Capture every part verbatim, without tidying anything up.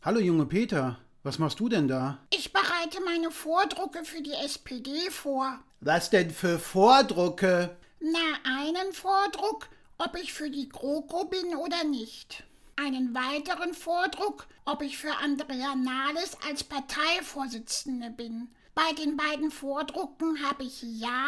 Hallo junge Peter, was machst du denn da? Ich bereite meine Vordrucke für die S P D vor. Was denn für Vordrucke? Na, einen Vordruck, ob ich für die GroKo bin oder nicht. Einen weiteren Vordruck, ob ich für Andrea Nahles als Parteivorsitzende bin. Bei den beiden Vordrucken habe ich Ja,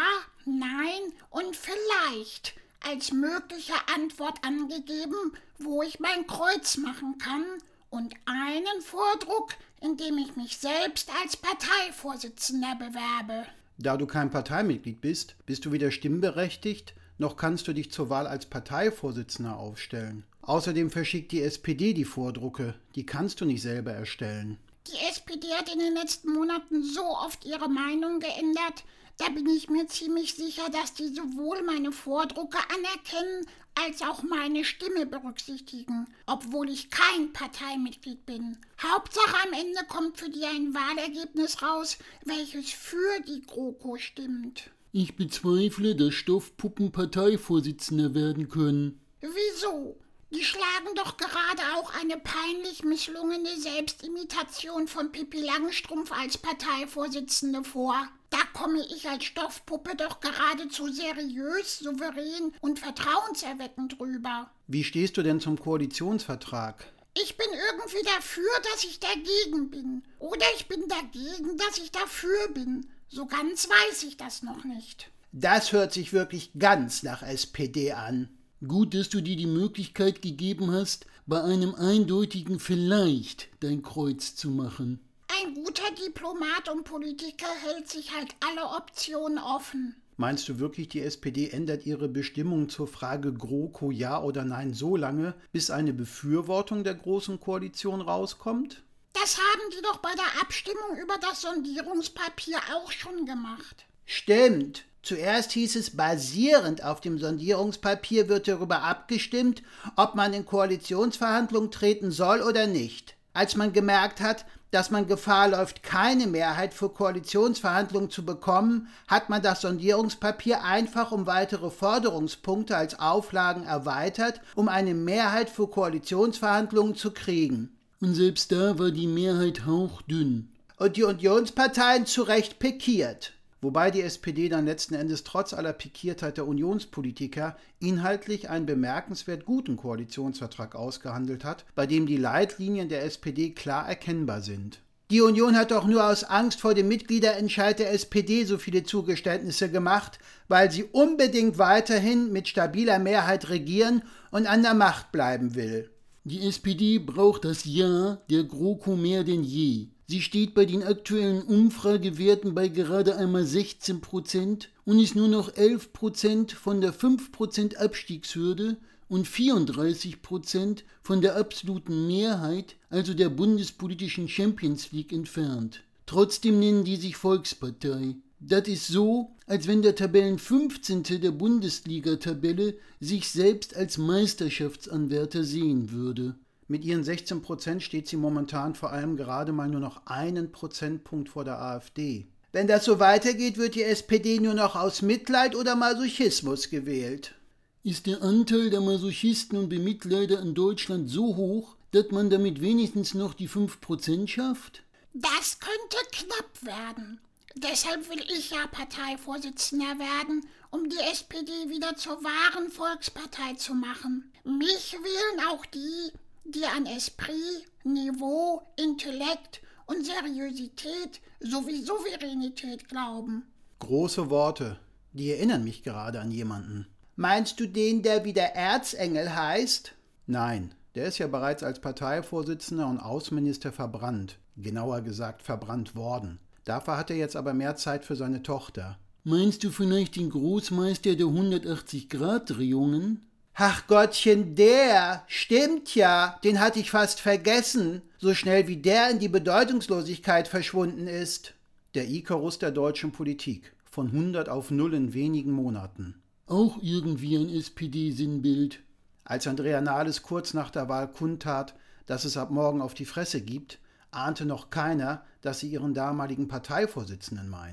Nein und Vielleicht als mögliche Antwort angegeben, wo ich mein Kreuz machen kann, und einen Vordruck, in dem ich mich selbst als Parteivorsitzender bewerbe. Da du kein Parteimitglied bist, bist du weder stimmberechtigt, noch kannst du dich zur Wahl als Parteivorsitzender aufstellen. Außerdem verschickt die S P D die Vordrucke, die kannst du nicht selber erstellen. Die S P D hat in den letzten Monaten so oft ihre Meinung geändert, da bin ich mir ziemlich sicher, dass die sowohl meine Vordrucke anerkennen, als auch meine Stimme berücksichtigen, obwohl ich kein Parteimitglied bin. Hauptsache am Ende kommt für die ein Wahlergebnis raus, welches für die GroKo stimmt. Ich bezweifle, dass Stoffpuppen Parteivorsitzender werden können. Wieso? Die schlagen doch gerade auch eine peinlich misslungene Selbstimitation von Pippi Langstrumpf als Parteivorsitzende vor. Da komme ich als Stoffpuppe doch geradezu seriös, souverän und vertrauenserweckend rüber. Wie stehst du denn zum Koalitionsvertrag? Ich bin irgendwie dafür, dass ich dagegen bin. Oder ich bin dagegen, dass ich dafür bin. So ganz weiß ich das noch nicht. Das hört sich wirklich ganz nach S P D an. Gut, dass du dir die Möglichkeit gegeben hast, bei einem eindeutigen Vielleicht dein Kreuz zu machen. Ein guter Diplomat und Politiker hält sich halt alle Optionen offen. Meinst du wirklich, die S P D ändert ihre Bestimmung zur Frage GroKo ja oder nein so lange, bis eine Befürwortung der Großen Koalition rauskommt? Das haben die doch bei der Abstimmung über das Sondierungspapier auch schon gemacht. Stimmt. Zuerst hieß es, basierend auf dem Sondierungspapier wird darüber abgestimmt, ob man in Koalitionsverhandlungen treten soll oder nicht. Als man gemerkt hat, dass man Gefahr läuft, keine Mehrheit für Koalitionsverhandlungen zu bekommen, hat man das Sondierungspapier einfach um weitere Forderungspunkte als Auflagen erweitert, um eine Mehrheit für Koalitionsverhandlungen zu kriegen. Und selbst da war die Mehrheit hauchdünn. Und die Unionsparteien zu Recht pikiert. Wobei die S P D dann letzten Endes trotz aller Pikiertheit der Unionspolitiker inhaltlich einen bemerkenswert guten Koalitionsvertrag ausgehandelt hat, bei dem die Leitlinien der S P D klar erkennbar sind. Die Union hat doch nur aus Angst vor dem Mitgliederentscheid der S P D so viele Zugeständnisse gemacht, weil sie unbedingt weiterhin mit stabiler Mehrheit regieren und an der Macht bleiben will. Die S P D braucht das Ja der GroKo mehr denn je. Sie steht bei den aktuellen Umfragewerten bei gerade einmal sechzehn Prozent und ist nur noch elf Prozent von der fünf Prozent Abstiegshürde und vierunddreißig Prozent von der absoluten Mehrheit, also der bundespolitischen Champions League, entfernt. Trotzdem nennen die sich Volkspartei. Das ist so, als wenn der Tabellenfünfzehnte der Bundesliga-Tabelle sich selbst als Meisterschaftsanwärter sehen würde. Mit ihren sechzehn Prozent steht sie momentan vor allem gerade mal nur noch einen Prozentpunkt vor der AfD. Wenn das so weitergeht, wird die S P D nur noch aus Mitleid oder Masochismus gewählt. Ist der Anteil der Masochisten und Bemitleider in Deutschland so hoch, dass man damit wenigstens noch die fünf Prozent schafft? Das könnte knapp werden. Deshalb will ich ja Parteivorsitzender werden, um die S P D wieder zur wahren Volkspartei zu machen. Mich wählen auch die, die an Esprit, Niveau, Intellekt und Seriosität sowie Souveränität glauben. Große Worte, die erinnern mich gerade an jemanden. Meinst du den, der wie der Erzengel heißt? Nein, der ist ja bereits als Parteivorsitzender und Außenminister verbrannt. Genauer gesagt verbrannt worden. Dafür hat er jetzt aber mehr Zeit für seine Tochter. Meinst du vielleicht den Großmeister der hundertachtzig-Grad-Drehungen? Ach Gottchen, der, stimmt ja, den hatte ich fast vergessen, so schnell wie der in die Bedeutungslosigkeit verschwunden ist. Der Ikarus der deutschen Politik, von hundert auf null in wenigen Monaten. Auch irgendwie ein S P D-Sinnbild. Als Andrea Nahles kurz nach der Wahl kundtat, dass es ab morgen auf die Fresse gibt, ahnte noch keiner, dass sie ihren damaligen Parteivorsitzenden meint.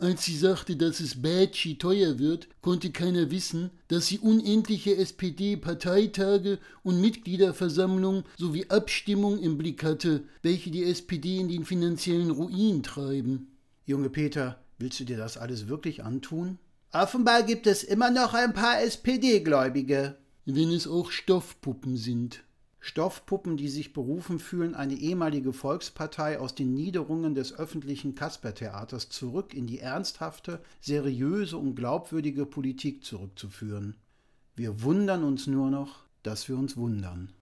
Als sie sagte, dass es Bätschi teuer wird, konnte keiner wissen, dass sie unendliche S P D-Parteitage und Mitgliederversammlungen sowie Abstimmung im Blick hatte, welche die S P D in den finanziellen Ruin treiben. Junge Peter, willst du dir das alles wirklich antun? Offenbar gibt es immer noch ein paar S P D-Gläubige. Wenn es auch Stoffpuppen sind. Stoffpuppen, die sich berufen fühlen, eine ehemalige Volkspartei aus den Niederungen des öffentlichen Kaspertheaters zurück in die ernsthafte, seriöse und glaubwürdige Politik zurückzuführen. Wir wundern uns nur noch, dass wir uns wundern.